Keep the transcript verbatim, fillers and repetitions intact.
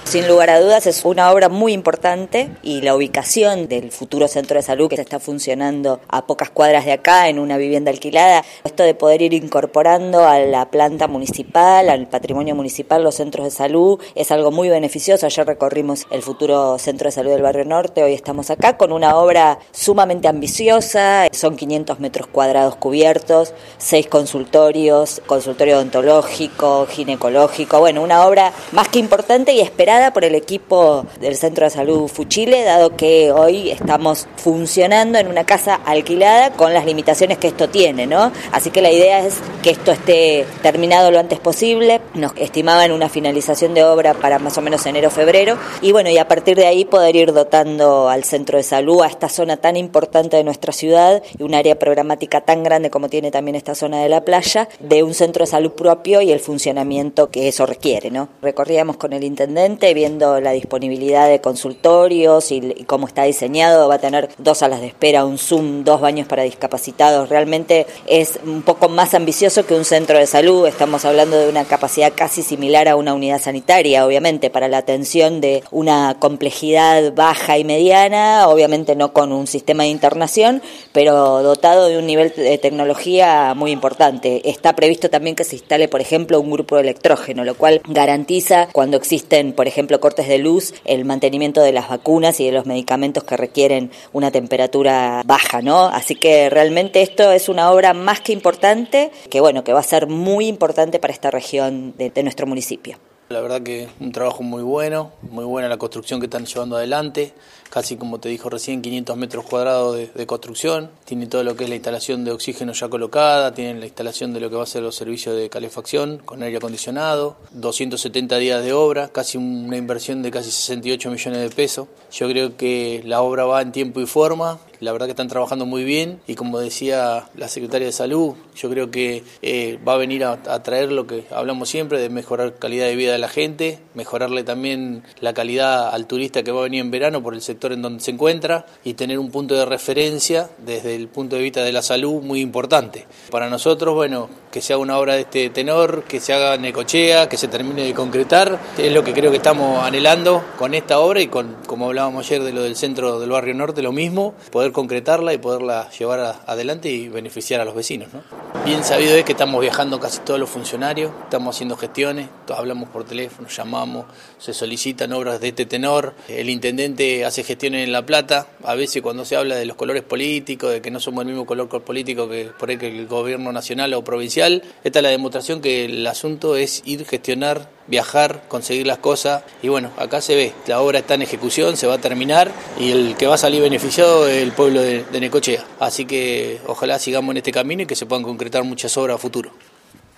Sin lugar a dudas es una obra muy importante y la ubicación del futuro centro de salud que está funcionando a pocas cuadras de acá en una vivienda alquilada, esto de poder ir incorporando a la planta municipal, al patrimonio municipal, los centros de salud, es algo muy beneficioso. Ayer recorrimos el futuro centro de salud del Barrio Norte, hoy estamos acá con una obra sumamente ambiciosa, son quinientos metros cuadrados cubiertos, seis consultorios, consultorio odontológico, ginecológico, bueno, una obra más que importante y esperada por el equipo del Centro de Salud Fuchile, dado que hoy estamos funcionando en una casa alquilada con las limitaciones que esto tiene, ¿no? Así que la idea es que esto esté terminado lo antes posible. Nos estimaban una finalización de obra para más o menos enero, febrero, y bueno, y a partir de ahí poder ir dotando al Centro de Salud, a esta zona tan importante de nuestra ciudad y un área programática tan grande como tiene también esta zona de la playa, de un centro de salud propio y el funcionamiento que eso requiere, ¿no? Recorríamos con el intendente viendo la disponibilidad de consultorios y, y cómo está diseñado. Va a tener dos salas de espera, un Zoom, dos baños para discapacitados. Realmente es un poco más ambicioso que un centro de salud. Estamos hablando de una capacidad casi similar a una unidad sanitaria, obviamente, para la atención de una complejidad baja y mediana, obviamente no con un sistema de internación, pero dotado de un nivel de tecnología muy importante. Está previsto también que se instale, por ejemplo, un grupo de electrógeno, lo cual garantiza, cuando existen, por ejemplo, cortes de luz, el mantenimiento de las vacunas y de los medicamentos que requieren una temperatura baja, ¿no? Así que realmente esto es una obra más que importante, que bueno, que va a ser muy importante para esta región de, de nuestro municipio. La verdad que un trabajo muy bueno, muy buena la construcción que están llevando adelante, casi como te dijo recién, quinientos metros cuadrados de, de construcción, tiene todo lo que es la instalación de oxígeno ya colocada, tienen la instalación de lo que va a ser los servicios de calefacción con aire acondicionado, doscientos setenta días de obra, casi una inversión de casi sesenta y ocho millones de pesos. Yo creo que la obra va en tiempo y forma. La verdad que están trabajando muy bien y como decía la secretaria de Salud, yo creo que eh, va a venir a, a traer lo que hablamos siempre de mejorar calidad de vida de la gente, mejorarle también la calidad al turista que va a venir en verano por el sector en donde se encuentra y tener un punto de referencia desde el punto de vista de la salud muy importante. Para nosotros, bueno, que se haga una obra de este tenor, que se haga en Necochea, que se termine de concretar, es lo que creo que estamos anhelando con esta obra y con, como hablábamos ayer de lo del centro del Barrio Norte, lo mismo, poder concretarla y poderla llevar a, adelante y beneficiar a los vecinos, ¿no? Bien sabido es que estamos viajando casi todos los funcionarios, estamos haciendo gestiones, hablamos por teléfono, llamamos, se solicitan obras de este tenor, el intendente hace gestiones en La Plata, a veces cuando se habla de los colores políticos, de que no somos el mismo color político que por ahí que el gobierno nacional o provincial, esta es la demostración que el asunto es ir, gestionar, viajar, conseguir las cosas y bueno, acá se ve, la obra está en ejecución, se va a terminar y el que va a salir beneficiado es el pueblo de, de Necochea, así que ojalá sigamos en este camino y que se puedan concretar muchas obras a futuro.